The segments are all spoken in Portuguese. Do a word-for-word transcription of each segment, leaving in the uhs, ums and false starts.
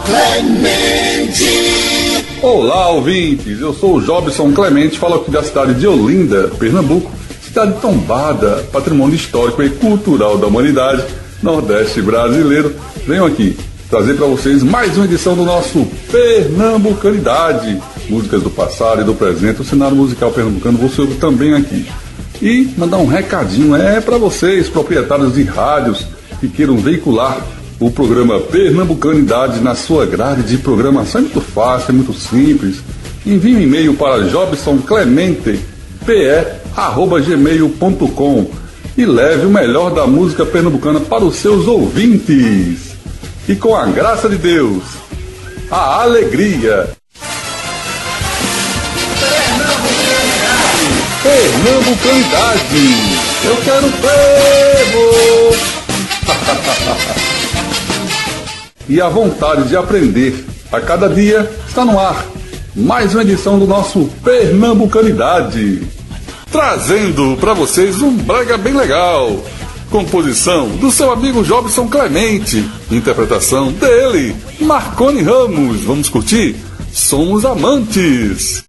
Clemente. Olá, ouvintes, eu sou o Jobson Clemente, falo aqui da cidade de Olinda, Pernambuco, cidade tombada, patrimônio histórico e cultural da humanidade, Nordeste brasileiro. Venho aqui trazer para vocês mais uma edição do nosso Pernambucanidade, músicas do passado e do presente, o cenário musical pernambucano você ouve também aqui. E mandar um recadinho, é para vocês, proprietários de rádios que queiram veicular o programa Pernambucanidade na sua grade de programação. É muito fácil, é muito simples. Envie um e-mail para jobsonclemente pe arroba gmail ponto com e leve o melhor da música pernambucana para os seus ouvintes. E com a graça de Deus, a alegria. Pernambucanidade, eu quero fervo. E a vontade de aprender a cada dia está no ar. Mais uma edição do nosso Pernambucanidade, trazendo para vocês um brega bem legal. Composição do seu amigo Jobson Clemente, interpretação dele, Marconi Ramos. Vamos curtir? Somos Amantes.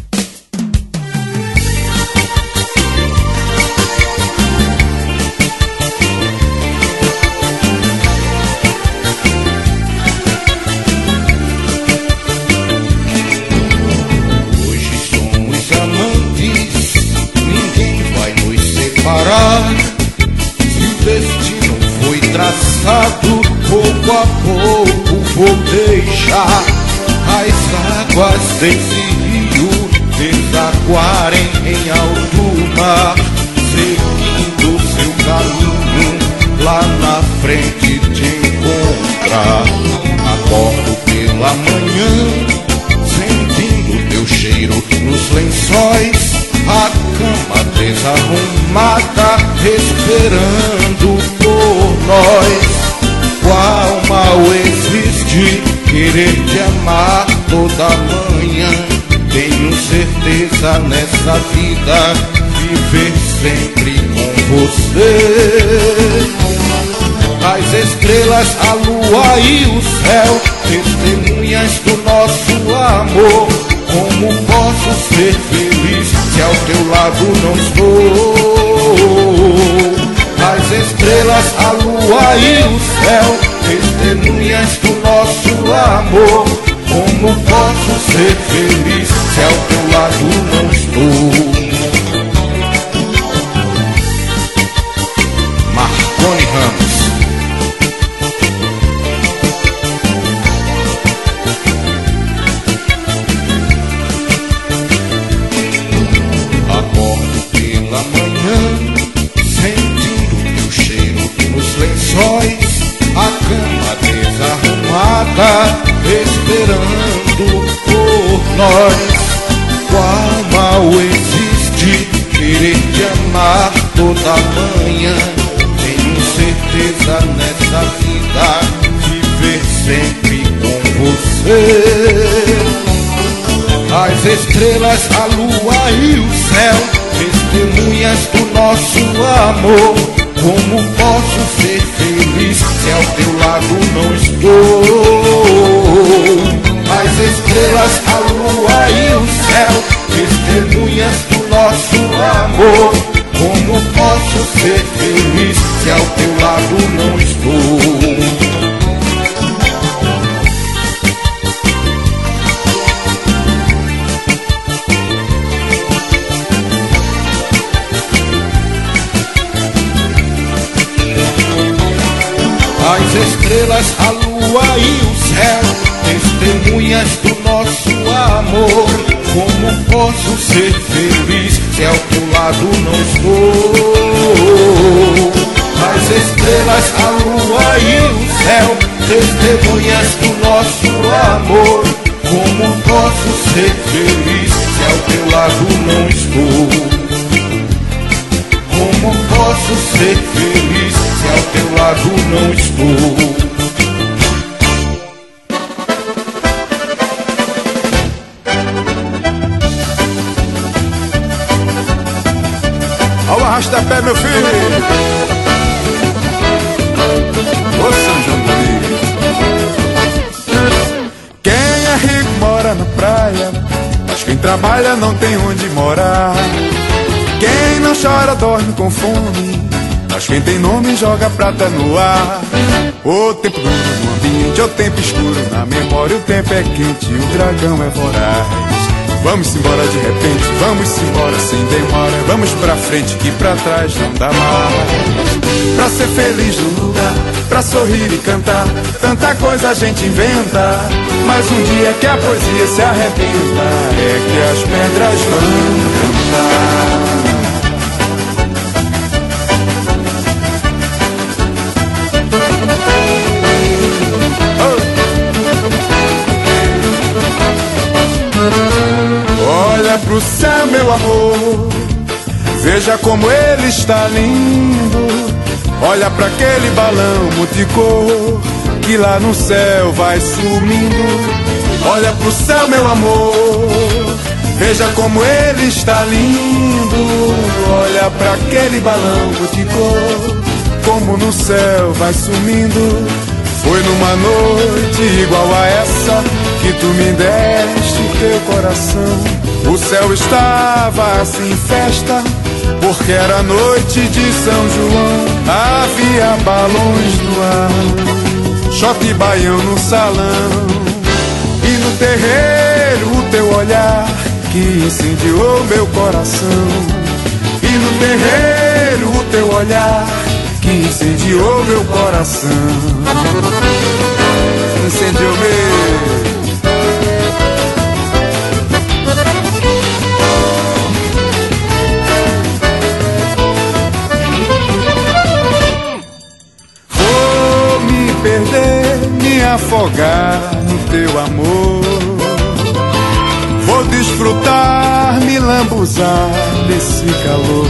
Pouco a pouco vou deixar as águas desse rio desaguarem em alto mar, seguindo seu caminho lá na frente te encontrar. Acordo pela manhã, sentindo teu cheiro nos lençóis, a cama desarrumada esperando por nós. Qual mal existe querer te amar toda manhã? Tenho certeza nessa vida viver sempre com você. As estrelas, a lua e o céu, testemunhas do nosso amor. Como posso ser feliz se ao teu lado não estou? As estrelas, a lua e o céu, testemunhas do nosso amor. Como posso ser feliz se ao teu lado não estou? Marconi Ramos. Acordo pela manhã, a cama desarrumada esperando por nós. Qual mal existe querer te amar toda manhã? Tenho certeza nessa vida viver sempre com você. As estrelas, a lua e o céu, testemunhas do nosso amor. Como posso ser feliz se ao teu lado não estou? As estrelas, a lua e o céu, testemunhas do nosso amor. Como posso ser feliz se ao teu lado não estou? As estrelas, a lua e o céu, testemunhas do nosso amor. Como posso ser feliz se ao teu lado não estou? As estrelas, a lua e o céu, testemunhas do nosso amor. Como posso ser feliz se ao teu lado não estou? Como posso ser feliz se ao teu lado não estou? Ao arrasta-pé, meu filho! Ô São João do Rio! mora na praia, mas quem trabalha não tem onde morar. Quem não chora dorme com fome, mas quem tem nome joga prata no ar. O tempo duro no ambiente, o tempo escuro na memória, o tempo é quente e o dragão é voraz. Vamos embora de repente, vamos embora sem demora. Vamos pra frente que pra trás não dá mais. Pra ser feliz no lugar, pra sorrir e cantar, tanta coisa a gente inventa. Mas um dia que a poesia se arrebenta, é que as pedras vão cantar. Olha pro céu, meu amor, veja como ele está lindo. Olha pra aquele balão multicor que lá no céu vai sumindo. Olha pro céu, meu amor, veja como ele está lindo. Olha pra aquele balão multicor, como no céu vai sumindo. Foi numa noite igual a essa que tu me deste teu coração. O céu estava assim festa, porque era noite de São João. Havia balões no ar, choque baião no salão. E no terreiro o teu olhar que incendiou meu coração. E no terreiro o teu olhar que incendiou meu coração. Incendiou meu. Vou me perder, me afogar no teu amor. Vou desfrutar, me lambuzar desse calor.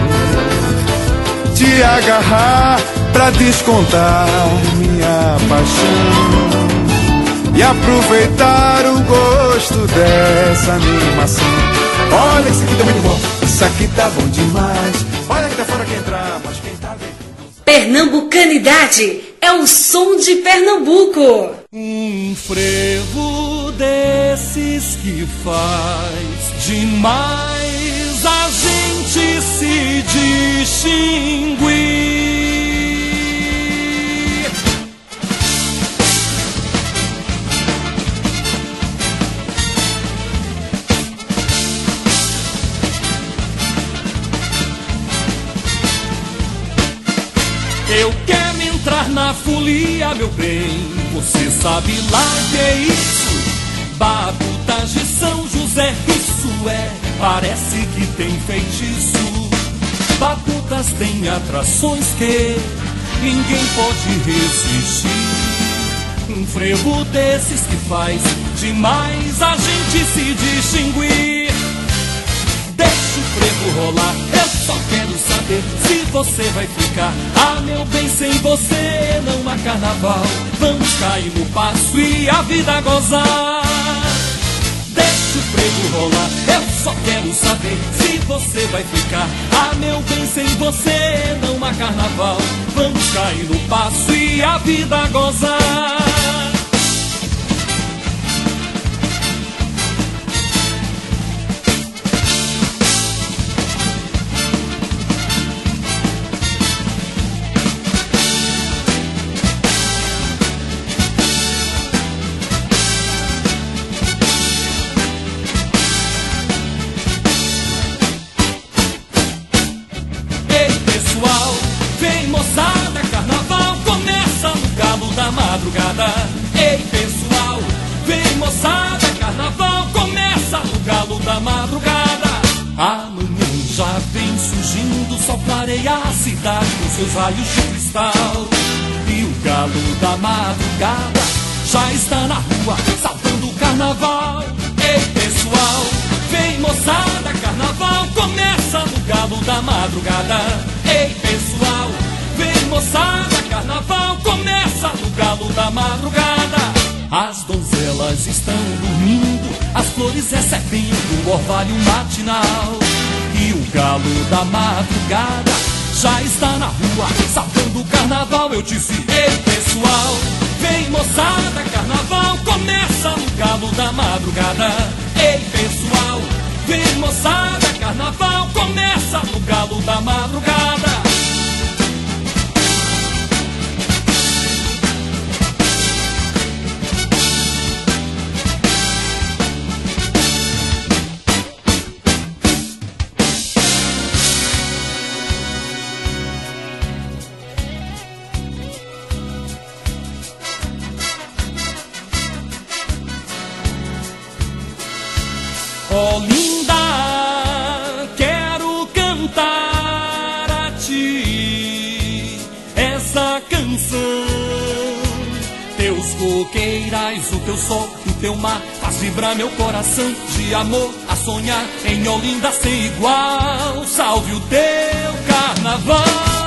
Te agarrar pra descontar minha paixão e aproveitar o gosto dessa animação. Olha, isso aqui tá muito bom, isso aqui tá bom demais. Olha que tá fora quem entrar, mas quem tá dentro. Pernambucanidade é o som de Pernambuco. Um frevo desses que faz demais a gente se distinguir. Eu quero entrar na folia, meu bem, você sabe lá que é isso. Batutas de São José, isso é, parece que tem feitiço. Batutas tem atrações que ninguém pode resistir. Um frevo desses que faz demais a gente se distinguir. Deixa o frevo rolar, eu só quero saber se você vai ficar. Ah, meu bem, sem você não há carnaval. Vamos cair no passo e a vida gozar. Deixa o frevo rolar, eu só quero saber se você vai ficar. Ah, meu bem, sem você não há carnaval. Vamos cair no passo e a vida gozar. Ei, pessoal, vem moçada, carnaval começa no galo da madrugada. Amanhã já vem surgindo, só clareia a cidade com seus raios de cristal. E o galo da madrugada já está na rua, saltando o carnaval. Ei, pessoal, vem moçada, carnaval começa no galo da madrugada. Ei, pessoal, vem moçada, carnaval começa no galo da madrugada. As donzelas estão dormindo, as flores recebendo o orvalho matinal. E o galo da madrugada já está na rua, saltando o carnaval. Eu disse, ei pessoal, Vem moçada, carnaval começa no galo da madrugada. Ei pessoal, vem moçada, carnaval começa no galo da madrugada. Oh linda, quero cantar a ti essa canção. Teus coqueirais, o teu sol, o teu mar faz vibrar meu coração. De amor a sonhar em Olinda sem igual. Salve o teu carnaval.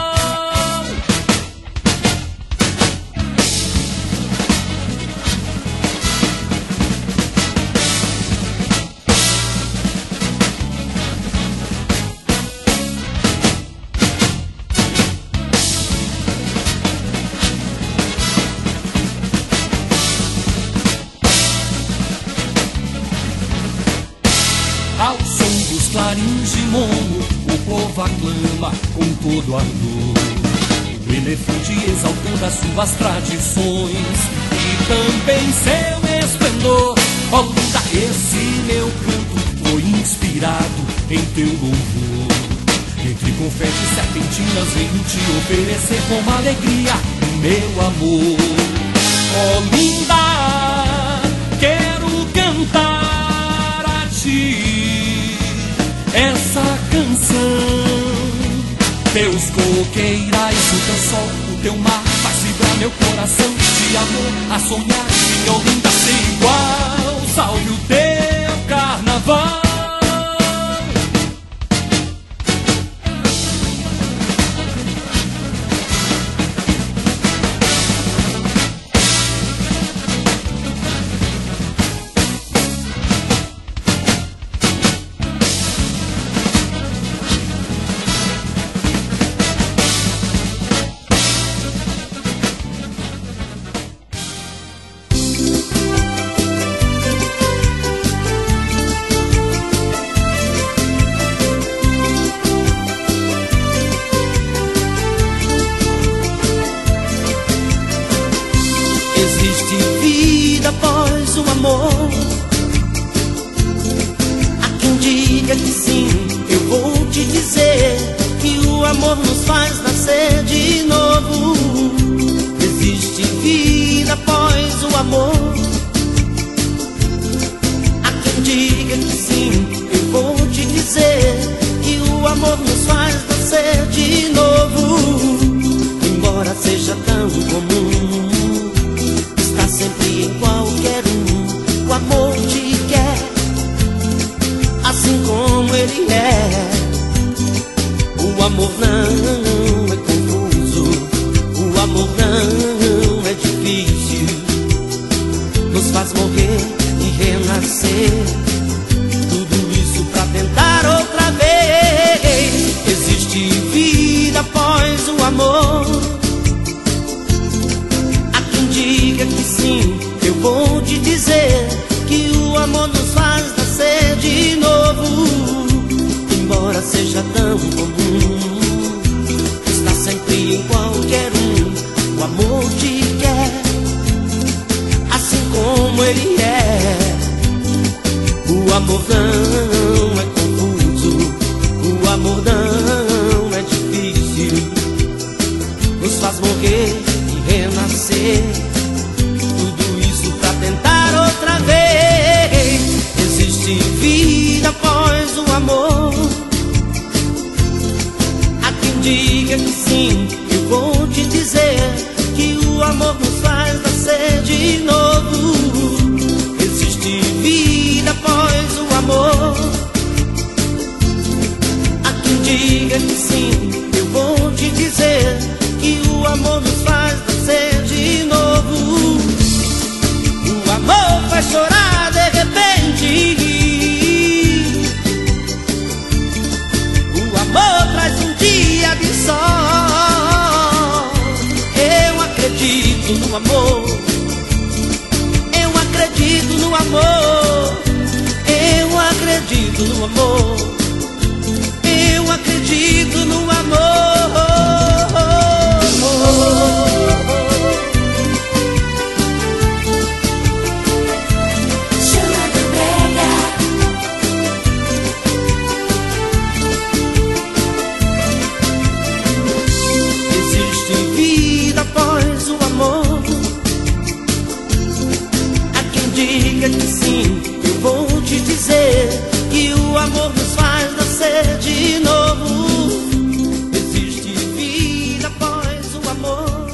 Ao som dos clarins de momo, o povo aclama com todo ardor. O elefante exaltando as suas tradições e também seu esplendor. Ó Linda, esse meu canto foi inspirado em teu louvor. Entre confetes e serpentinas venho te oferecer com alegria o meu amor. Ó Linda, quero cantar a ti essa canção. Teus coqueirais, o teu sol, o teu mar faz vibrar meu coração. De amor a sonhar em Olinda sem igual. Salve o teu carnaval. Existe vida após o amor. Há quem diga que sim, eu vou te dizer que o amor nos faz nascer de novo. Existe vida após o amor. Há quem diga que sim, eu vou te dizer que o amor nos faz nascer de novo. Embora seja tão comum, sempre em qualquer um, o amor te quer, assim como ele é. O amor não é confuso, o amor não é difícil, nos faz morrer e renascer, tudo isso pra tentar outra vez. Existe vida após o amor. Diga que sim, eu vou te dizer que o amor nos faz nascer de novo. Embora seja tão comum, está sempre em qualquer um. O amor te quer, assim como ele é. O amor não é confuso, o amor não é difícil, nos faz morrer e renascer, tudo isso pra tentar outra vez. Existe vida após o amor. Há quem diga que sim, eu vou te dizer que o amor nos faz nascer de novo. Existe vida após o amor. Há quem diga que sim, eu vou te dizer que o amor nos faz nascer de novo. O amor faz chorar de repente. O amor traz um dia de sol. Eu acredito no amor. no amor. Eu acredito no amor. Existe vida após o amor. Há quem diga que sim, eu vou te dizer que o amor nos faz nascer de novo. Existe vida após o amor.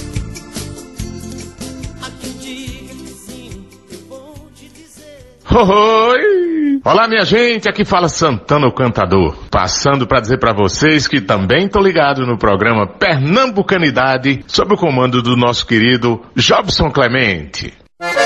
Há quem diga que sim, eu vou te dizer. Oi! Olá, minha gente, aqui fala Santana o Cantador, passando para dizer para vocês que também tô ligado no programa Pernambucanidade, sob o comando do nosso querido Jobson Clemente.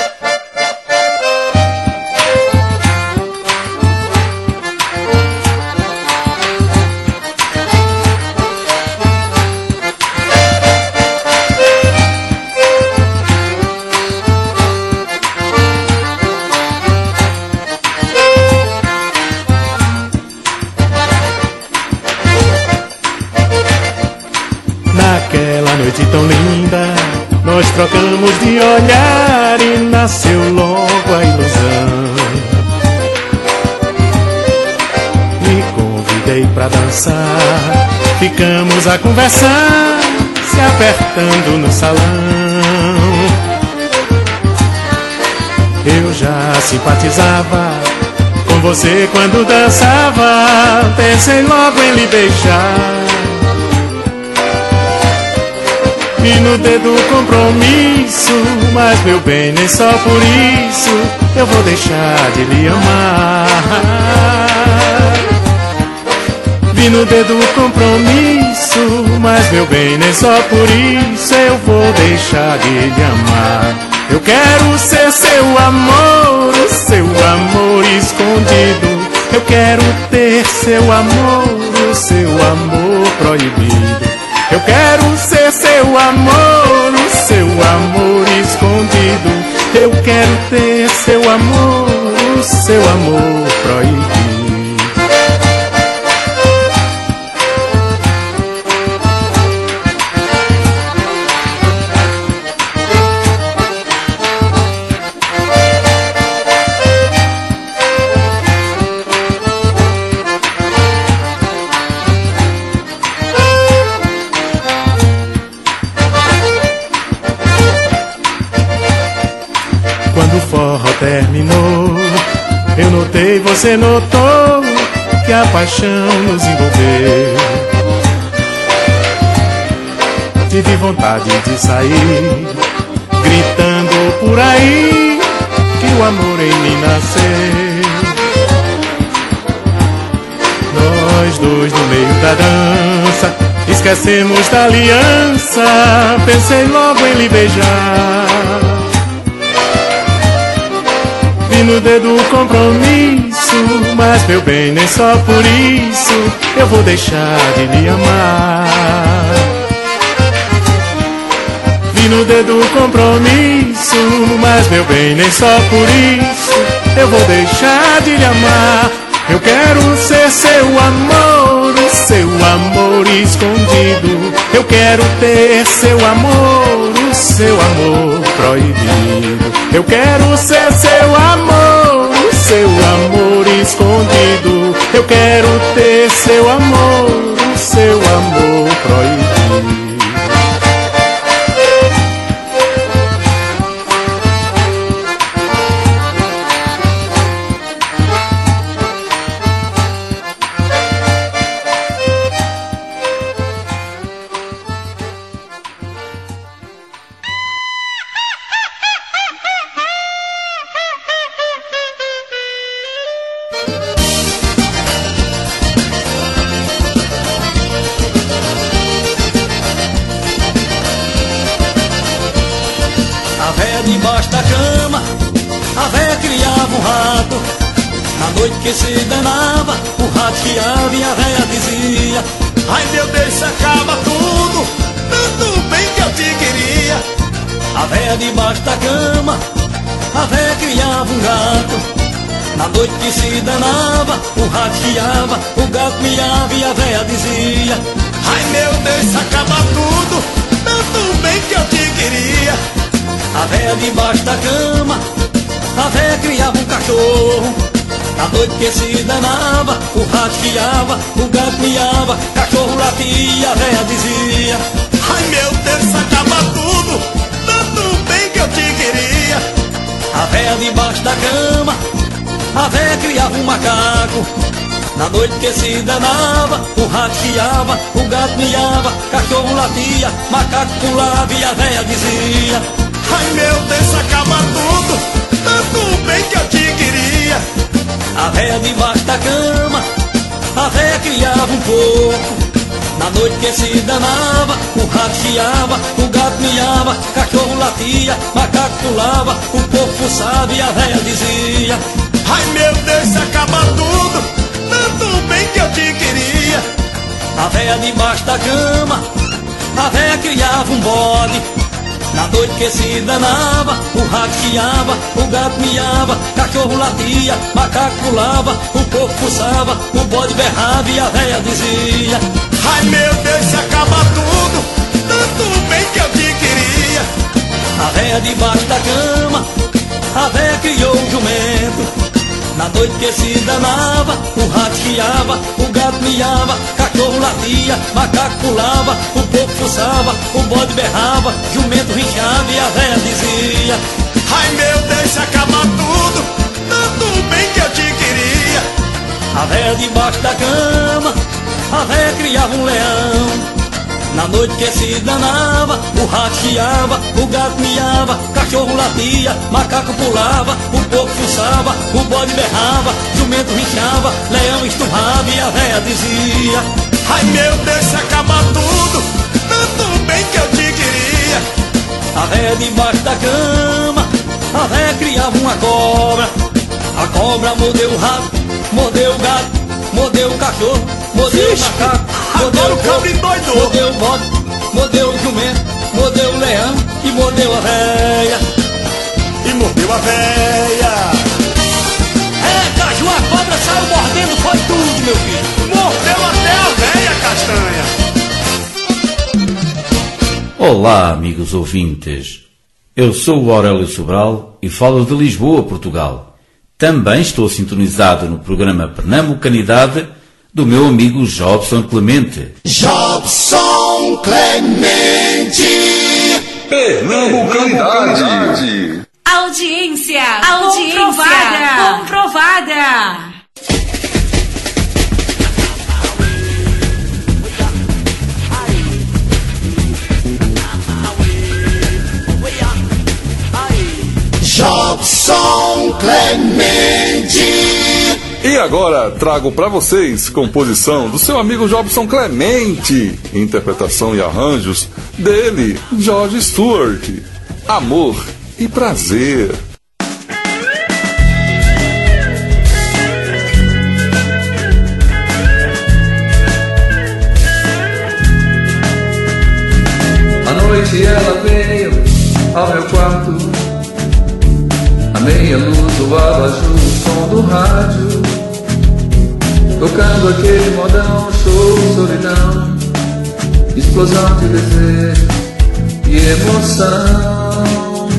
Naquela noite tão linda, nós trocamos de olhar e nasceu logo a ilusão. Me convidei pra dançar, ficamos a conversar, se apertando no salão. Eu já simpatizava com você quando dançava, pensei logo em lhe beijar. E no dedo compromisso, mas meu bem, nem só por isso eu vou deixar de lhe amar. Vi no dedo compromisso, mas meu bem, nem só por isso eu vou deixar de lhe amar. Eu quero ser seu amor, o seu amor escondido. Eu quero ter seu amor, o seu amor proibido. Eu quero ser seu amor, o seu amor escondido. Eu quero ter seu amor, o seu amor proibido. Quando o forró terminou, eu notei, você notou, que a paixão nos envolveu. Tive vontade de sair, gritando por aí, que o amor em mim nasceu. Nós dois no meio da dança, esquecemos da aliança, pensei logo em lhe beijar. Vi no dedo o compromisso, mas meu bem, nem só por isso eu vou deixar de lhe amar. Vi no dedo o compromisso, mas meu bem, nem só por isso eu vou deixar de lhe amar. Eu quero ser seu amor, o seu amor escondido. Eu quero ter seu amor, o seu amor proibido. Eu quero ser seu amor, o seu amor escondido. Eu quero ter seu amor, o seu amor proibido. Debaixo da cama, a véia criava um rato. Na noite que se danava, o rato chiava e a véia dizia: ai meu Deus, isso acaba tudo, tanto bem que eu te queria. A véia debaixo da cama, a véia criava um gato. Na Na noite que se danava, o rato chiava, o gato miava e a véia dizia: ai meu Deus, isso acaba tudo, tanto bem que eu te queria. A véia debaixo da cama, a véia criava um cachorro. Na noite que se danava, o rato chiava, o gato miava, cachorro latia, a véia dizia: ai meu Deus, isso acaba tudo, tanto bem que eu te queria. A véia debaixo da cama, a véia criava um macaco. Na noite que se danava, o rato chiava, o gato miava, cachorro latia, macaco pulava e a véia dizia: ai meu Deus, acaba tudo, tanto bem que eu te queria. A véia debaixo da cama, a véia criava um porco. Na noite que se danava, o rato chiava, o gato miava, cachorro latia, macaco pulava, o porco fuçava e a véia dizia: ai meu Deus, acaba tudo, tanto bem que eu te queria. A véia debaixo da cama, a véia criava um bode. Na noite que se danava, o rato chiava, o gato miava, cachorro latia, macaco pulava, o porco fuçava, o bode berrava e a véia dizia: ai meu Deus, isso acaba tudo, tanto bem que eu te queria. A véia debaixo da cama, a véia criou um jumento. Na noite que se danava, o rato chiava, o gato miava, cachorro latia, macaco pulava, o porco fuçava, o bode berrava, jumento rinchava e a véia dizia: ai meu Deus, isso acaba tudo, tanto bem que eu te queria. A véia debaixo da cama, a véia criava um leão. Na noite que se danava, o rato chiava, o gato miava, cachorro latia, macaco pulava, o porco fuçava, o bode berrava, jumento rinchava, leão esturrava e a véia dizia: ai meu Deus, isso acaba tudo, tanto bem que eu te queria. A véia debaixo da cama, a véia criava uma cobra. A cobra mordeu o rato, mordeu o gato, mordeu o cachorro, mordeu o macaco, mordeu o porco, mordeu o bode, mordeu o jumento, mordeu o leão e mordeu a véia. E mordeu a véia. É, Caju, a cobra saiu mordendo, foi tudo, meu filho. Mordeu até a véia, castanha. Olá, amigos ouvintes. Eu sou o Aurélio Sobral e falo de Lisboa, Portugal. Também estou sintonizado no programa Pernambucanidade do meu amigo Jobson Clemente. Jobson Clemente. Pernambucanidade. Audiência, audiência comprovada. comprovada. Jobson Clemente. E agora trago para vocês composição do seu amigo Jobson Clemente, interpretação e arranjos dele, George Stewart, Amor e Prazer. À noite ela veio ao meu quarto, a meia luz, o abajur, o som do rádio, tocando aquele modão, show, solidão, explosão de desejo e emoção.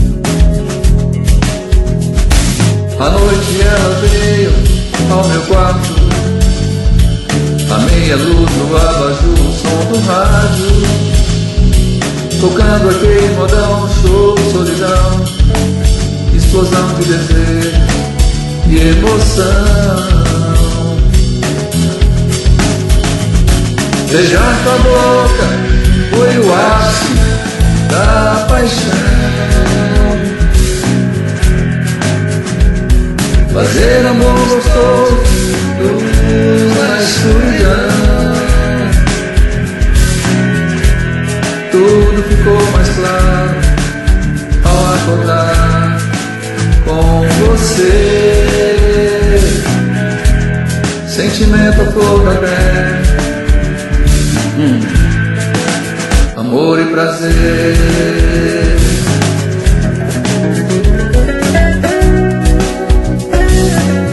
À noite ela veio ao meu quarto, a meia luz, o abajur, o som do rádio, tocando aquele modão, show, solidão, explosão de desejo e emoção. Beijar tua boca foi o ápice da paixão. Fazer amor gostoso, luz na escuridão. Tudo ficou mais claro ao acordar com você. Sentimento à flor da pele, hum. Amor e prazer.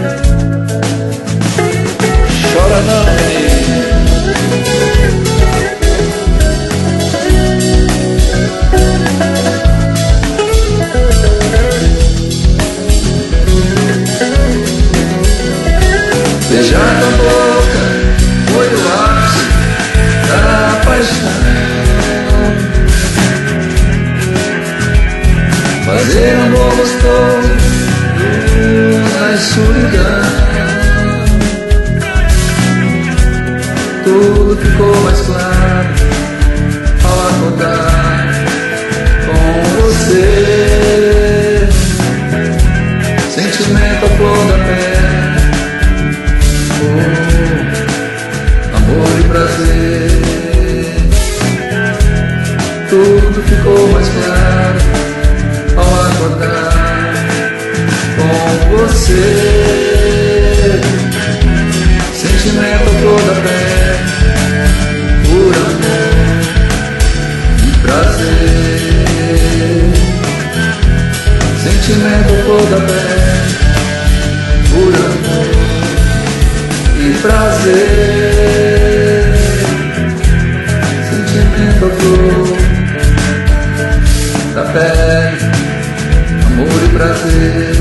Tudo ficou mais claro ao acordar com você. Sentimento à flor da pele, oh, amor e prazer. Tudo ficou mais claro ao acordar com você. Sentimento à flor da pele, por amor e prazer. Sentimento à flor da pele, por amor e prazer. Sentimento à flor da pele, amor e prazer.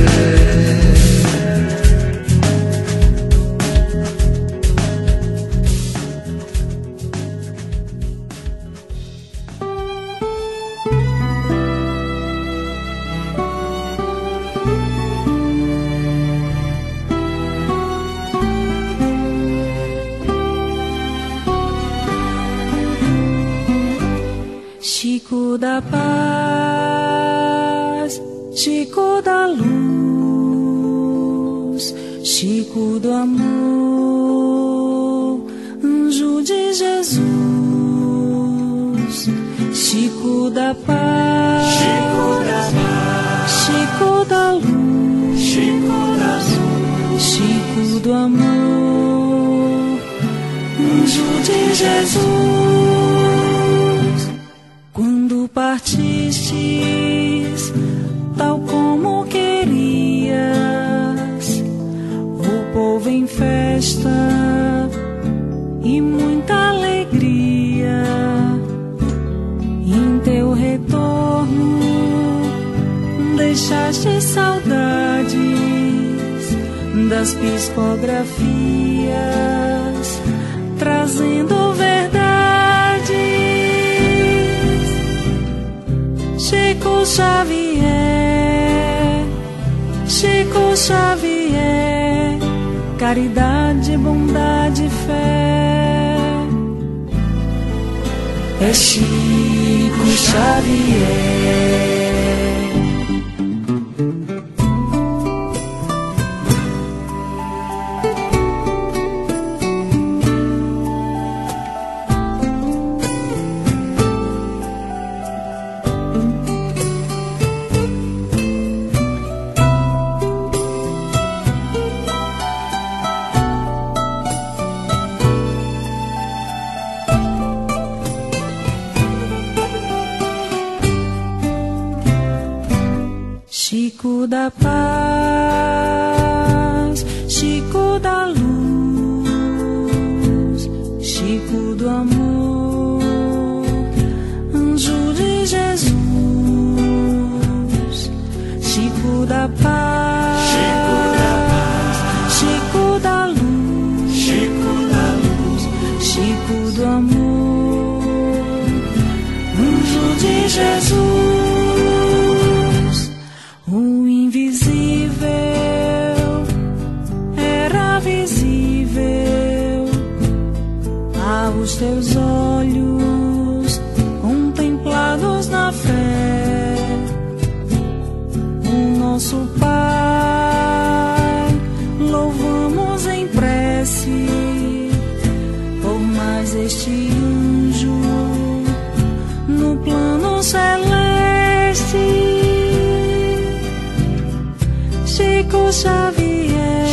Chico da paz, Chico da luz, Chico do amor, anjo de Jesus. Chico da paz, Chico da paz, Chico da luz, Chico da luz, Chico do amor, anjo de Jesus. Quando partistes, tal como querias, o povo em festa e muita alegria. Em teu retorno deixaste saudades das psicografias, trazendo verdades. Chico Xavier, Chico Xavier, caridade, bondade, fé. É Chico Xavier. Chico da paz, Chico da luz, Chico do amor, anjo de Jesus. Chico da paz, Chico da luz, Chico da luz, Chico do amor, anjo de Jesus. O invisível era visível aos teus olhos contemplados na fé. O nosso Pai louvamos em prece por mais este anjo no plano celeste. Chico Xavier,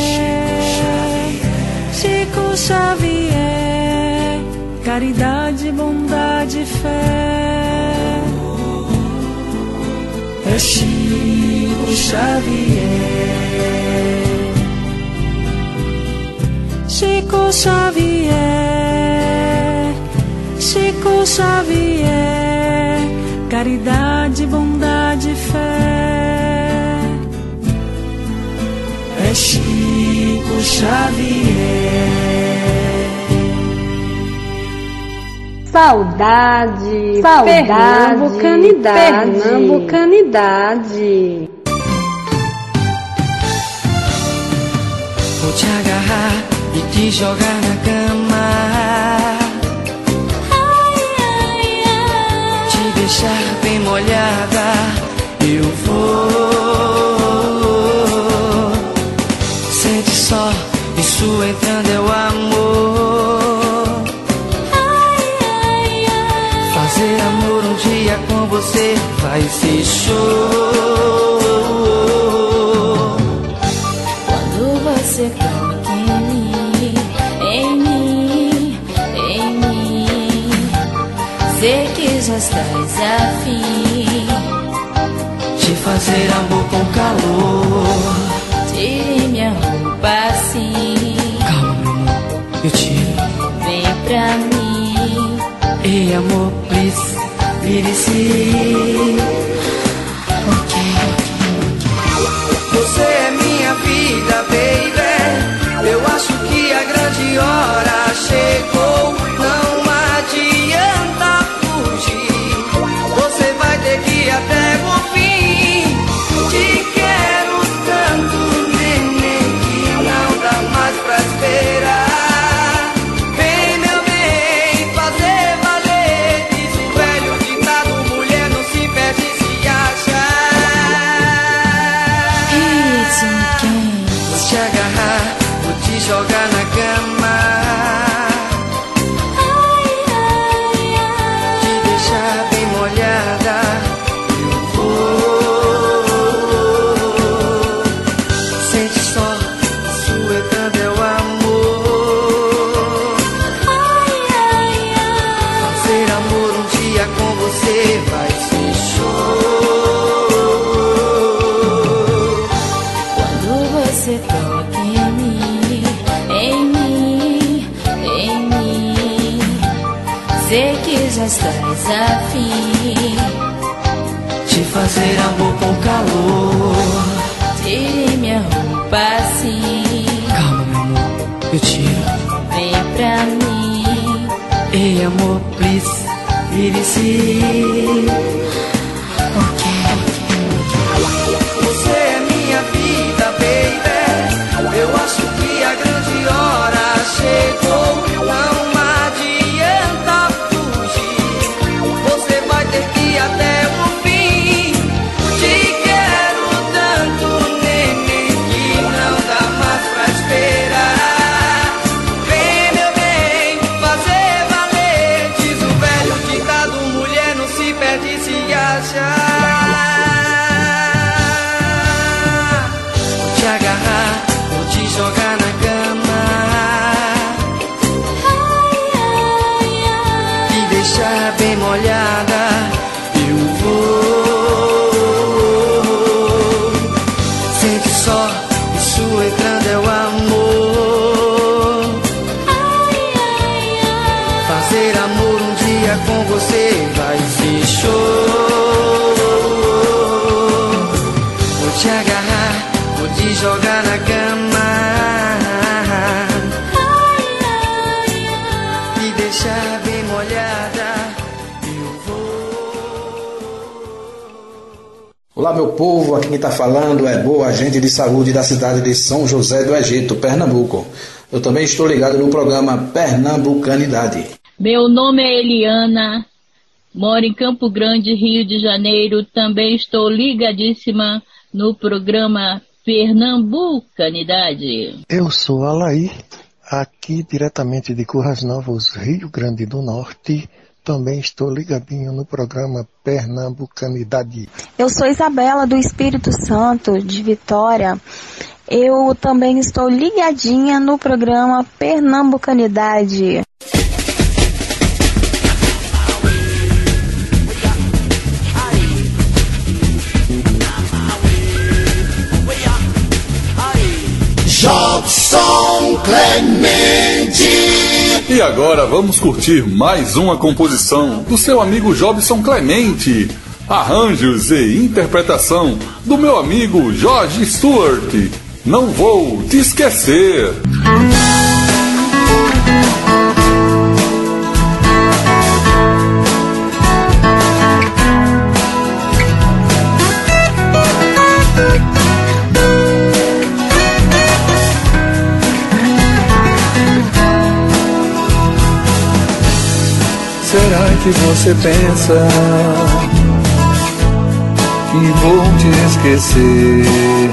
Chico Xavier, caridade, bondade, fé. É Chico Xavier, Chico Xavier, Chico Xavier, caridade, bondade, fé. É Chico Xavier. Saudade, saudade, pernambucanidade, pernambucanidade. Vou te agarrar e te jogar na cama. deixar bem molhada, eu vou. Sente só, isso entrando é o amor. Fazer amor um dia com você vai ser show. Quando você toca em mim, em mim, em mim, sei que já estás afim de fazer amor com calor. Tire minha roupa assim. Calma, meu amor, eu tiro. Vem pra mim. Ei, amor, please, vire-se. Ok, você é minha vida, baby. Eu acho que a grande hora chegou. Não adianta fugir. Você vai ter que ir até o fim. Te quero tanto, neném, que não dá mais pra esperar. Vem, meu bem, fazer valer. Diz o velho ditado, mulher não se perde, se acha. It's okay. Vou te agarrar, vou te jogar na cama. Te deixar bem molhada, eu vou. Sente só, isso entrando é o amor. Fazer amor um dia com você vai ser show. Quando você toca em mim, em mim, em mim, sei que já estás afim de fazer amor com calor. Tire minha roupa assim. Calma, meu amor, eu tiro. Vem pra mim. Ei, amor, please, vire-se. Ok. Você é minha vida, baby. Eu acho que a grande hora chegou. Não adianta fugir. Você vai ter que ir até o fim. Te quero tanto, neném, que não dá mais pra esperar. Vem, meu bem, fazer valer. Diz o velho ditado, mulher não se perde, se acha. Vou te agarrar, vou te jogar na cama. E deixar bem molhada, eu vou. Sente só, isso entrando é o amor. Fazer amor um dia com você vai ser show. Vou te agarrar, vou te jogar na cama. E deixar bem molhada, eu vou. Olá, meu povo, aqui quem está falando é Boa, agente de saúde da cidade de São José do Egito, Pernambuco. Eu também estou ligado no programa Pernambucanidade. Meu nome é Eliana, moro em Campo Grande, Rio de Janeiro. Também estou ligadíssima no programa Pernambucanidade. Eu sou Alaí, aqui diretamente de Currais Novos, Rio Grande do Norte. Também estou ligadinho no programa Pernambucanidade. Eu sou Isabela do Espírito Santo, de Vitória. Eu também estou ligadinha no programa Pernambucanidade. Jobson Clemente. E agora vamos curtir mais uma composição do seu amigo Jobson Clemente. Arranjos e interpretação do meu amigo Jorge Stewart. Não vou te esquecer. Será que você pensa e vou te esquecer.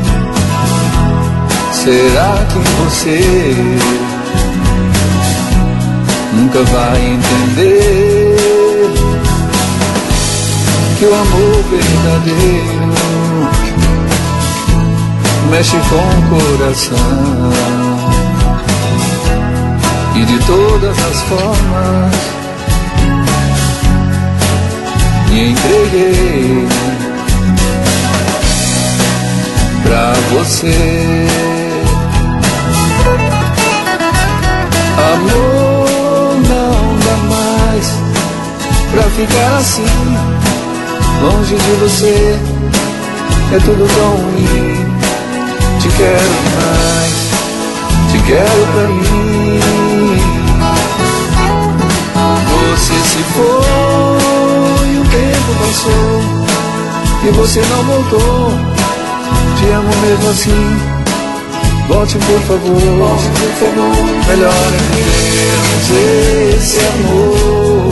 Será que você nunca vai entender que o amor verdadeiro mexe com o coração e de todas as formas me entreguei pra você. Amor, não dá mais pra ficar assim, longe de você, é tudo tão ruim. Te quero mais, te quero pra mim. Você se foi, o tempo passou e você não voltou. Te amo mesmo assim, volte por favor, volte por favor. Melhor é vivermos esse amor.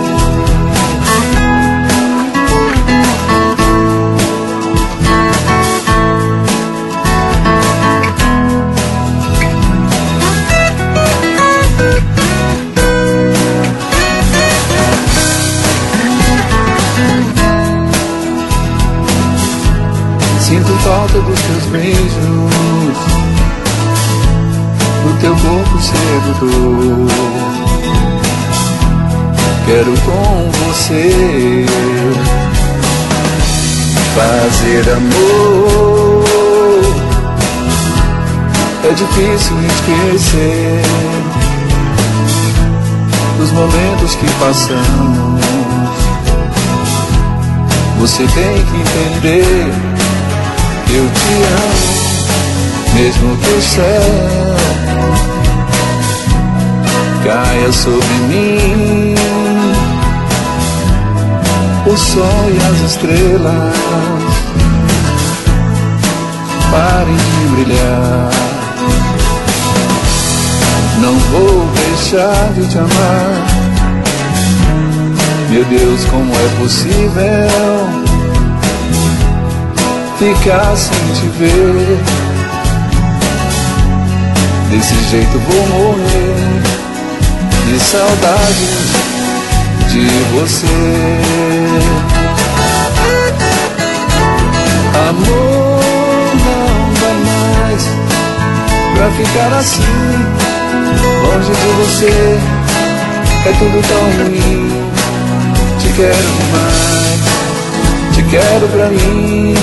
Sinto falta dos teus beijos, do teu corpo sedutor. Quero com você fazer amor. É difícil esquecer dos momentos que passamos. Você tem que entender, eu te amo, mesmo que o céu caia sobre mim, o sol e as estrelas parem de brilhar. Não vou deixar de te amar. Meu Deus, como é possível ficar sem te ver? Desse jeito vou morrer de saudade de você. Amor, não dá mais pra ficar assim, longe de você, é tudo tão ruim. Te quero mais, te quero pra mim.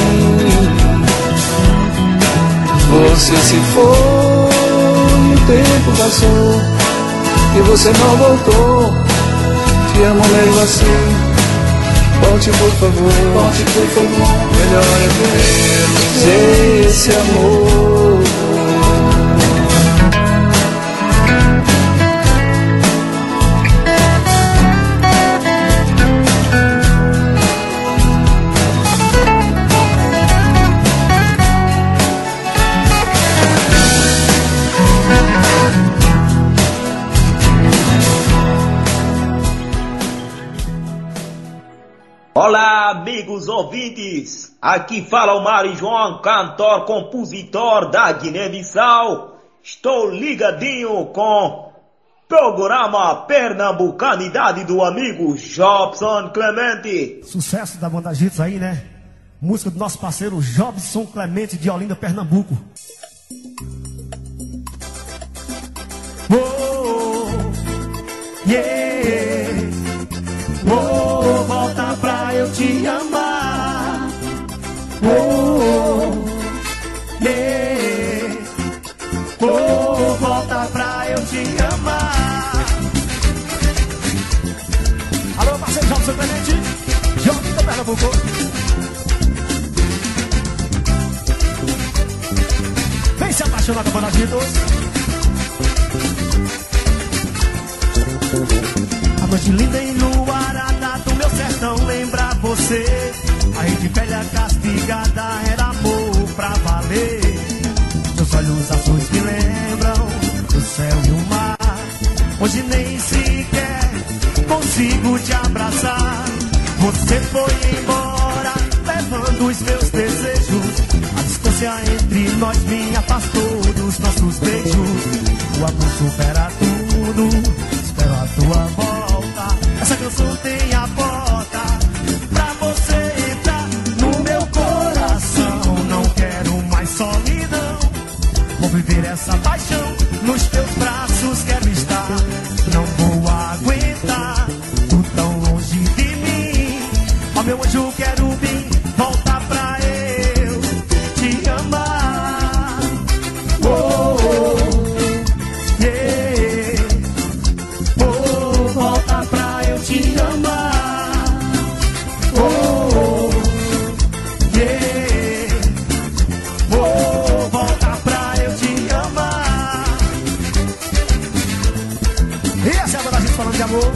Você se foi, o tempo passou e você não voltou. Te amo mesmo assim, volte por favor, volte por favor. Melhor é vivermos esse amor. Olá, amigos ouvintes, aqui fala o Mário João, cantor, compositor da Guiné-Bissau. Estou ligadinho com programa Pernambucanidade do amigo Jobson Clemente. Sucesso da banda Jitos aí, né? Música do nosso parceiro Jobson Clemente de Olinda, Pernambuco. Oh, yeah. Oh, volta pra eu te amar. Oh, yeah. Oh, volta pra eu te amar. Alô, parceiro Jobson Clemente, Jobson do Pernambuco. Vem se apaixonar com a banda Jitos. A noite linda enluarada do meu sertão lembra você. A rede velha castigada era amor pra valer. Seus olhos azuis me lembram do céu e o mar. Hoje nem sequer consigo te abraçar. Você foi embora, levando os meus desejos. A distância entre nós me afastou dos nossos beijos. O amor supera tudo, espero a tua volta. Essa canção tem a porta pra você entrar no meu coração. Não quero mais solidão, vou viver essa paixão. Nos teus braços quero estar, não vou aguentar tu tão longe de mim. Ó meu anjo querubim, volta pra eu te amar. Oh, oh, yeah. Oh, volta pra eu te amar. Oh, oh, yeah. Oh, volta pra eu te amar. E essa é a da gente falando de amor.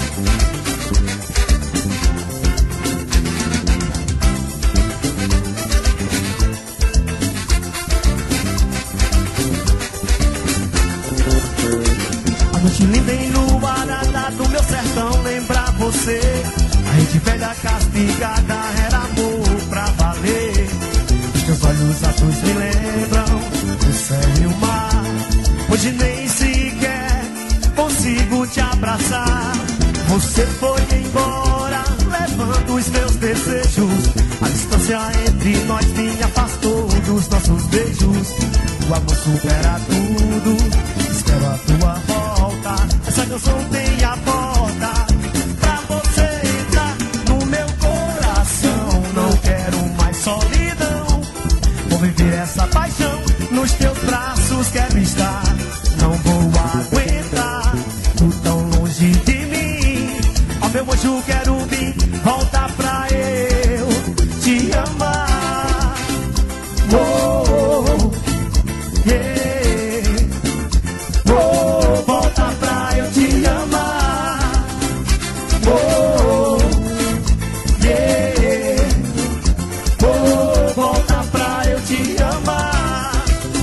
A noite linda enluarada do meu sertão lembra você. A gente velha castigada era amor pra valer. Os teus olhos azuis me lembram o céu e o mar. Hoje nem sequer consigo te abraçar. Você foi embora, levando os meus desejos. A distância entre nós me afastou dos nossos beijos. O amor supera tudo, espero a tua volta. Essa canção tem a porta pra você entrar no meu coração. Não quero mais solidão, vou viver essa paixão. Nos teus braços quero estar, não vou aguentar tu tão longe de mim. Ó meu anjo querubim, volta pra eu te amar. Oh, oh, yeah. Oh, volta pra eu te amar. Oh, yeah. Oh, volta pra eu te amar.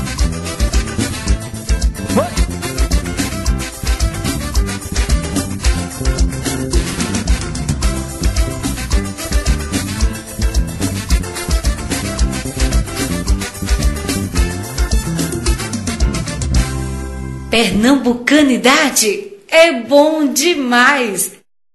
Oi. Pernambucanidade é bom demais.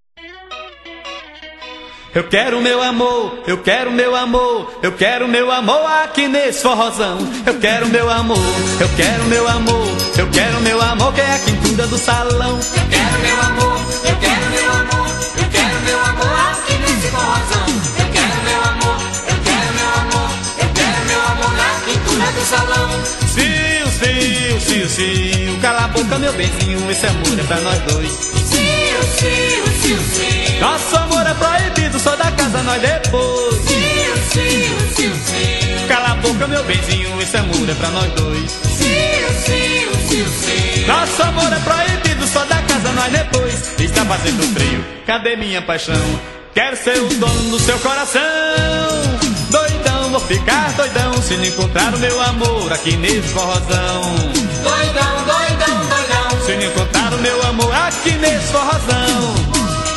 Eu quero meu amor, eu quero meu amor, eu quero meu amor aqui nesse forrozão. Eu quero meu amor, eu quero meu amor, eu quero meu amor que é a quintura do salão. Eu quero meu amor, eu quero meu amor, eu quero meu amor aqui nesse forrozão. Eu quero meu amor, eu quero meu amor, eu quero meu amor na quintura do salão. Sil, sil, sil, sil, cala a boca meu benzinho, esse amor é pra nós dois. Sil, sil, sil, sil, nosso amor é proibido, só da casa nós depois. Sil, sil, sil, sil, cala a boca meu benzinho, esse amor é pra nós dois. Sil, sil, sil, sil, nosso amor é proibido, só da casa nós depois. Está fazendo frio, cadê minha paixão? Quero ser o dono do seu coração. Doidão, vou ficar doidão se não encontrar o meu amor aqui nesse forrozão. Doidão, doidão, doidão, se não encontrar o meu amor aqui nesse forrozão.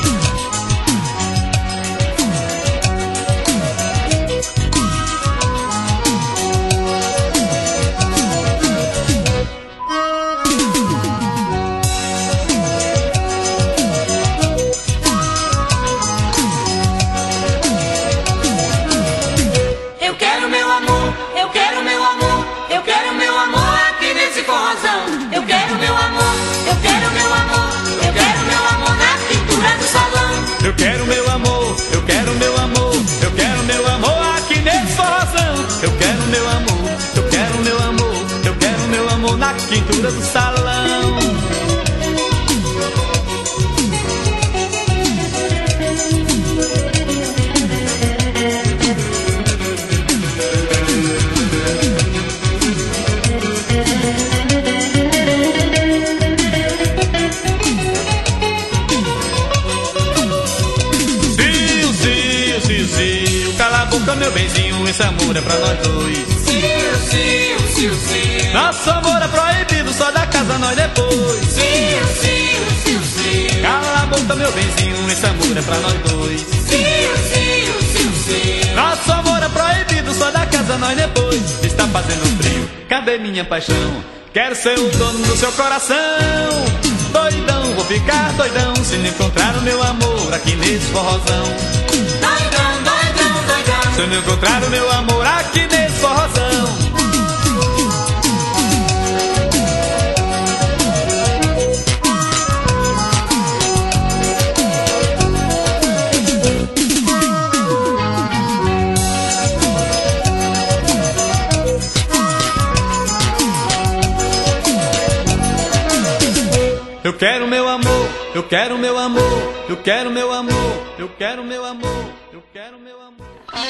Eu quero meu amor, eu quero meu amor, eu quero meu amor na pintura do salão. Eu quero meu amor, eu quero meu amor, eu quero meu amor aqui nesse forrozão. Eu quero meu amor, eu quero meu amor, eu quero meu amor na quintura do salão. Meu benzinho, esse amor é pra nós dois. Sil, sil, sil, sil, nosso amor é proibido, só da casa nós depois. Sil, sil, sil, sil, cala a boca meu benzinho, esse amor é pra nós dois. Sil, sil, sil, sil, nosso amor é proibido, casa, nós depois está fazendo frio. Cadê minha paixão? Quero ser o dono do seu coração. Doidão, vou ficar doidão se não encontrar o meu amor aqui nesse forrozão. Doidão, doidão, doidão, se eu não encontrar o meu amor aqui nesse forrozão. Eu quero meu amor, eu quero meu amor, eu quero meu amor, eu quero meu amor, eu quero meu amor.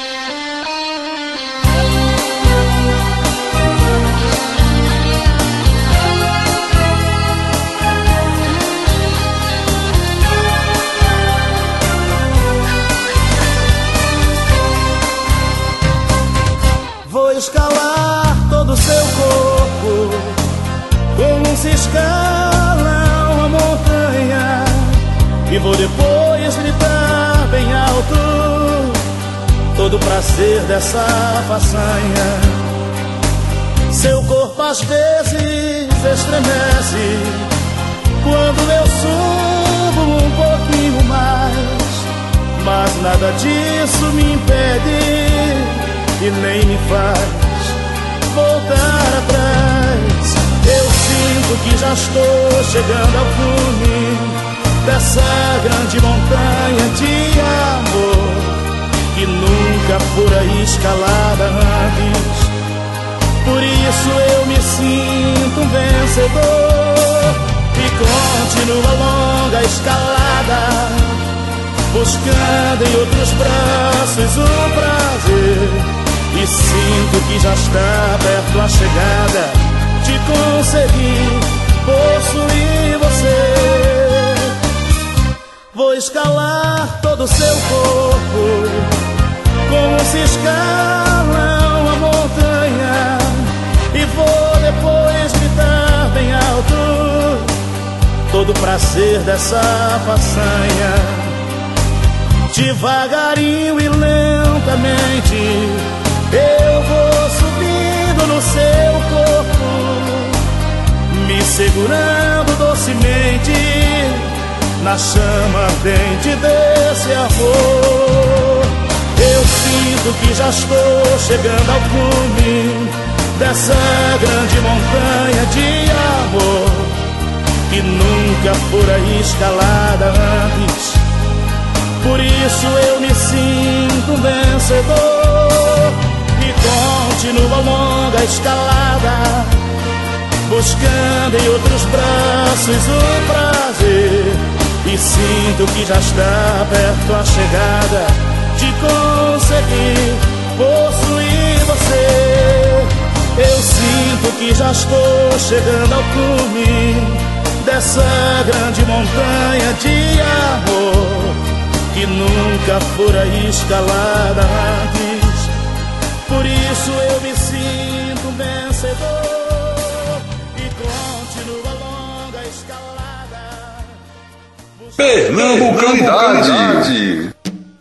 Vou escalar todo o seu corpo como se escala uma montanha, e vou depois gritar bem alto todo o prazer dessa façanha. Seu corpo às vezes estremece quando eu subo um pouquinho mais, mas nada disso me impede e nem me faz voltar atrás. Eu sinto que já estou chegando ao cume dessa grande montanha de amor que nunca fora escalada antes. Por isso eu me sinto um vencedor e continuo a longa escalada, buscando em outros braços o prazer. E sinto que já está perto a chegada de conseguir possuir você. Vou escalar todo o seu corpo como se escala uma montanha, e vou depois gritar bem alto todo o prazer dessa façanha. Devagarinho e lentamente eu vou subindo no seu corpo, me segurando docemente na chama ardente desse amor. Eu sinto que já estou chegando ao cume dessa grande montanha de amor que nunca fora escalada antes. Por isso eu me sinto um vencedor e continuo a longa escalada, buscando em outros braços o prazer. E sinto que já está perto a chegada de conseguir possuir você. Eu sinto que já estou chegando ao cume dessa grande montanha de amor que nunca fora escalada antes. Por isso eu me sinto um vencedor e continuo a longa escalada. Pernambucanidade.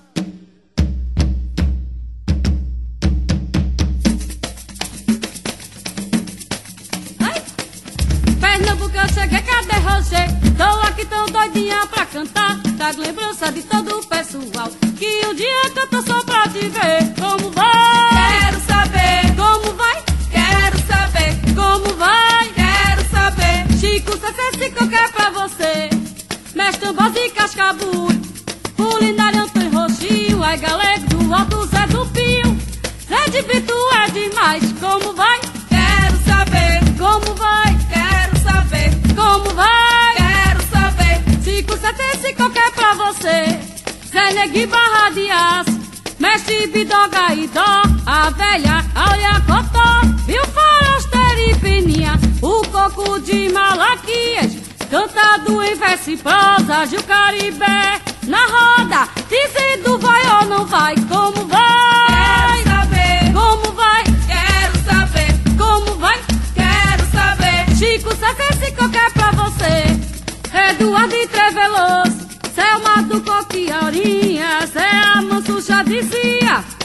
Pernambuco, eu cheguei, cadê você? Tô aqui tão doidinha pra cantar, trago lembrança de todo o pessoal que um dia cantou só pra te ver. Como vai? Quero saber. Como vai? Quero saber. Como vai? Quero saber. Chico, Cessé, se qualquer pra você. Mestre Tambos e Cascabul, Culinário Antônio Roxinho, ai galego do Alto Zé do Pio, Zé de Vito é demais. Como vai? Quero saber. Como vai? Quero saber. Como vai? Quero saber. Chico, Cessé, se qualquer pra você. Zé Negui, Barra de Aço, Mestre Bidoga e Dó, a velha Aurea Cotó, viu Forasteiro e Peninha, o coco de Malaquias, cantado em verso e prosa, Gil Caribé, na roda, dizendo vai ou não vai. Como vai? Quero saber. Como vai? Quero saber. Como vai? Quero saber. Chico, Cessé, se qualquer pra você. Eduardo e Treveloso, Selma do Coque Aurinha, Zé Amanso já dizia,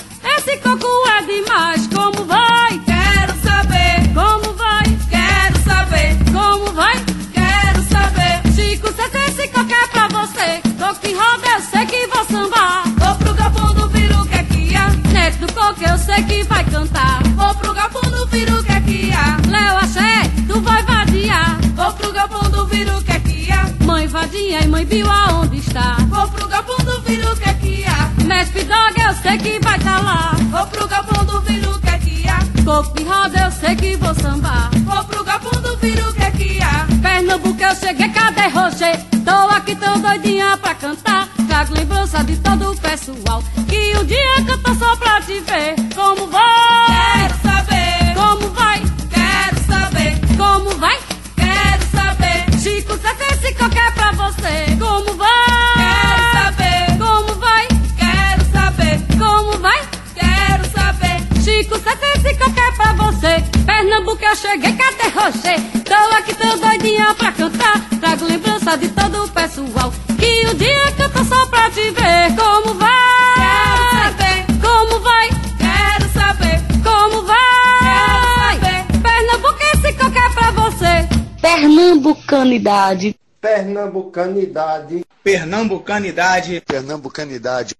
esse coco é demais. Como vai? Quero saber. Como vai? Quero saber. Como vai? Quero saber. Chico, se esse coco é pra você. Coco e roda, eu sei que vou sambar. Vou pro galpão do Viru que aqui há. Neto do coco, eu sei que vai cantar. Vou pro galpão do Viru que aqui há. Léo Axé, tu vai vadiar. Vou pro galpão do Viru que aqui há. Mãe vadinha e mãe viu aonde está. Vou pro galpão do Viru que aqui há. Mestre Dog, eu sei que vai tá lá. Vou pro galpão do Viru que aqui há. Coco e roda, eu sei que vou sambar. Vou pro galpão do Viru que aqui há. Pernambuco, eu cheguei, cadê Rocher? Tô aqui tão doidinha pra cantar. Trago lembrança de todo o pessoal que um dia cantou só pra te ver. Como vai? Quero saber. Como vai? Quero saber. Como vai? Quero saber. Chico, se esse coco é pra você. Como vai? Quero saber. Como vai? Quero saber. Como vai? Quero saber. Chico, se esse coco é pra você. Pernambuco, eu cheguei, cadê Rocher? Tô aqui tão doidinha pra cantar. Trago lembrança de todo o pessoal que um dia cantou só pra te ver. Como vai? Quero saber. Como vai? Quero saber. Como vai? Quero saber. Pernambuco, esse coco é pra você. Pernambucanidade. Pernambucanidade. Pernambucanidade. Pernambucanidade.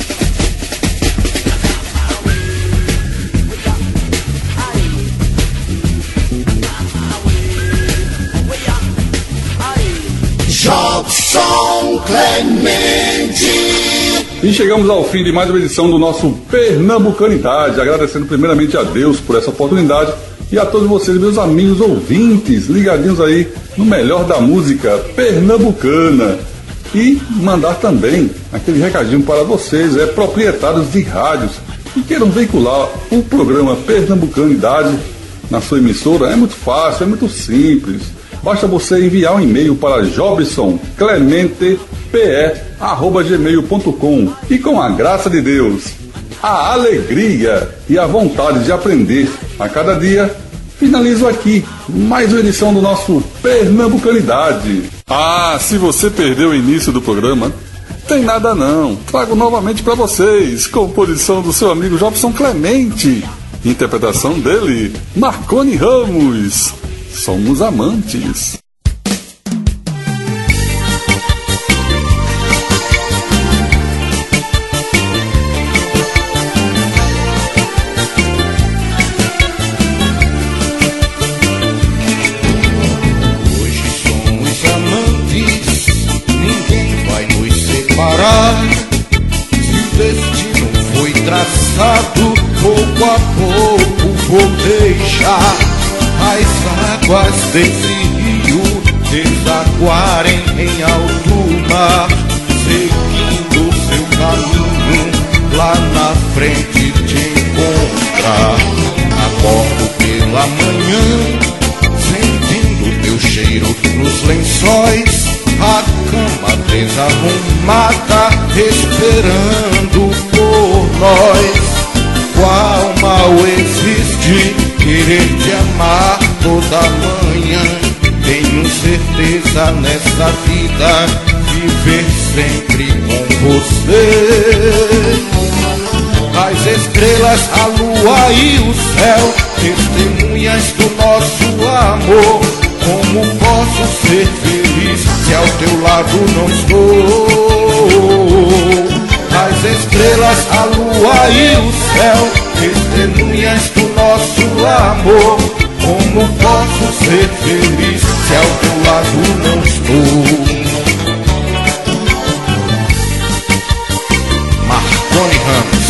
Jobson Clemente. E chegamos ao fim de mais uma edição do nosso Pernambucanidade, agradecendo primeiramente a Deus por essa oportunidade e a todos vocês, meus amigos ouvintes, ligadinhos aí no melhor da música pernambucana. E mandar também aquele recadinho para vocês, é proprietários de rádios que queiram veicular o programa Pernambucanidade na sua emissora. É muito fácil, é muito simples. Basta você enviar um e-mail para jobson clemente p e arroba gmail ponto com e, com a graça de Deus, a alegria e a vontade de aprender a cada dia, finalizo aqui mais uma edição do nosso Pernambucanidade. Ah, se você perdeu o início do programa, tem nada não. Trago novamente para vocês, composição do seu amigo Jobson Clemente, interpretação dele, Marconi Ramos. Somos amantes. Hoje somos amantes, ninguém vai nos separar. Se o destino foi traçado, pouco a pouco vou deixar as águas desse rio desaguarem em alto mar, seguindo seu caminho, lá na frente te encontrar. Acordo pela manhã, sentindo teu cheiro nos lençóis, a cama desarrumada, esperando por nós. Qual mal existe querer te amar toda manhã? Tenho certeza nessa vida viver sempre com você. As estrelas, a lua e o céu, testemunhas do nosso amor. Como posso ser feliz se ao teu lado não estou? As estrelas, a lua e o céu, testemunhas do nosso amor. Como posso ser feliz se ao teu lado não estou? Marconi Ramos.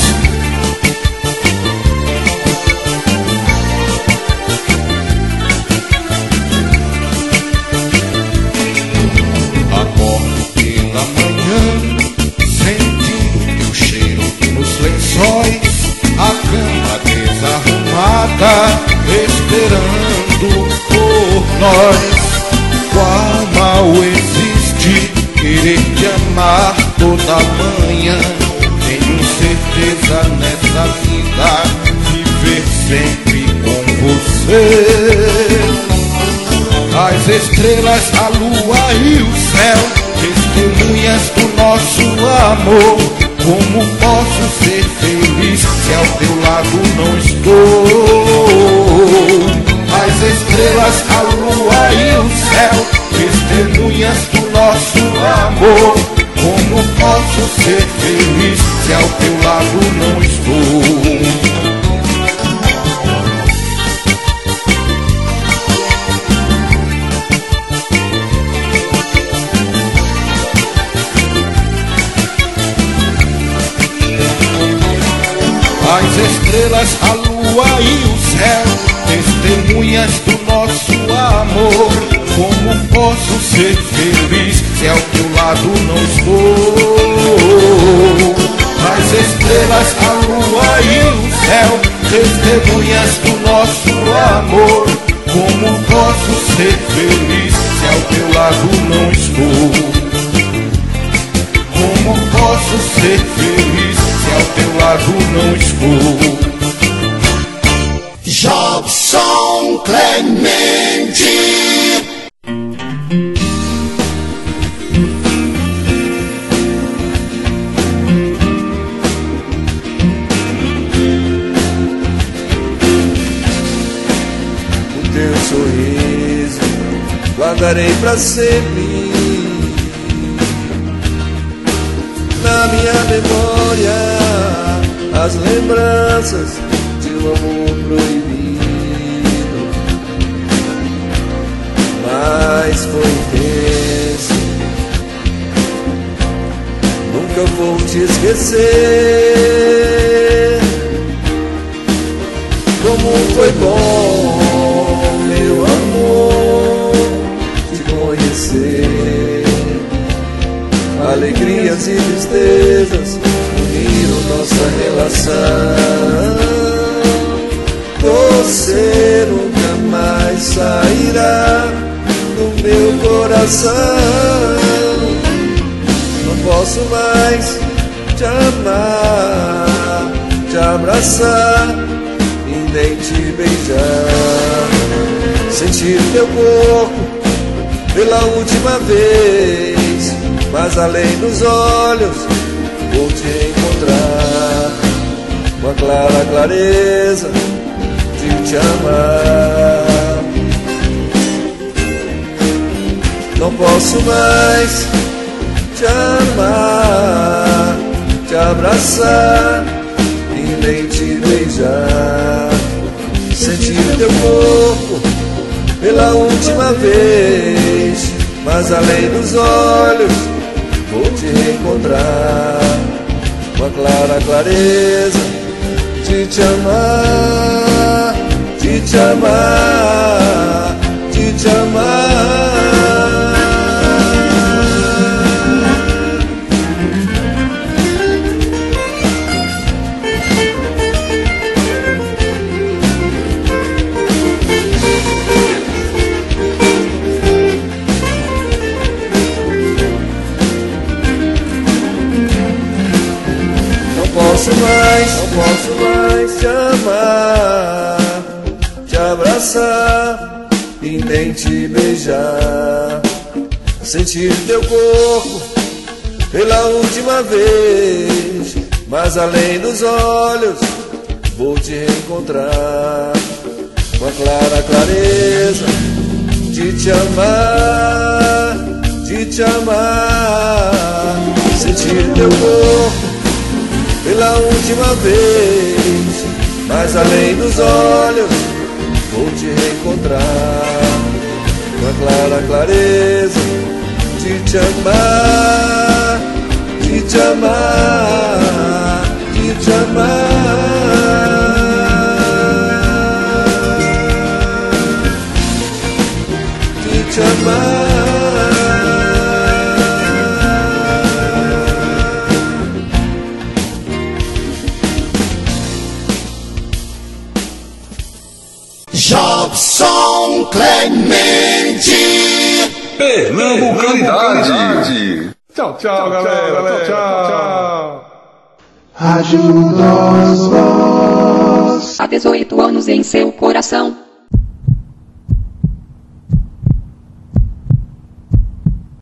Acordo pela manhã, sentindo teu cheiro nos lençóis, a cama desarrumada, esperando por nós. Qual mal existe querer te amar toda manhã? Tenho certeza nessa vida viver sempre com você. As estrelas, a lua e o céu, testemunhas do nosso amor. Como posso ser feliz se ao teu lado não estou? As estrelas, a lua e o céu, testemunhas do nosso amor. Como posso ser feliz se ao teu lado não estou? As estrelas, a lua e o céu, testemunhas do nosso amor. Como posso ser feliz se ao teu lado não estou? As estrelas, a lua e o céu, testemunhas do nosso amor. Como posso ser feliz se ao teu lado não estou? Como posso ser feliz se ao teu lado não estou? Jobson Clemente. O teu sorriso guardarei pra sempre na minha memória, as lembranças de um amor proibido. Mas foi intenso, nunca vou te esquecer. Como foi bom, meu amor, te conhecer. Alegrias e tristezas uniram nossa relação. Você nunca mais sairá do meu coração. Não posso mais te amar, te abraçar e nem te beijar. Sentir teu corpo pela última vez, mas além dos olhos vou te encontrar, com a clara clareza de te amar. Não posso mais te amar, te abraçar e nem te beijar. Sentir teu corpo pela última vez, mas além dos olhos vou te reencontrar, com a clara clareza de te amar, de te amar, de te amar. Não posso mais, não posso mais te amar, te abraçar e nem te beijar. Sentir teu corpo pela última vez, mas além dos olhos vou te reencontrar, com a clara clareza de te amar, de te amar. Sentir teu corpo pela última vez, mas além dos olhos vou te reencontrar, com a clara clareza de te amar, de te amar, de te amar, de te amar. Jobson Clemente. Pernambucanidade. Tchau, tchau, galera. Tchau, tchau, tchau. Ajuda os vós. Há dezoito anos em seu coração.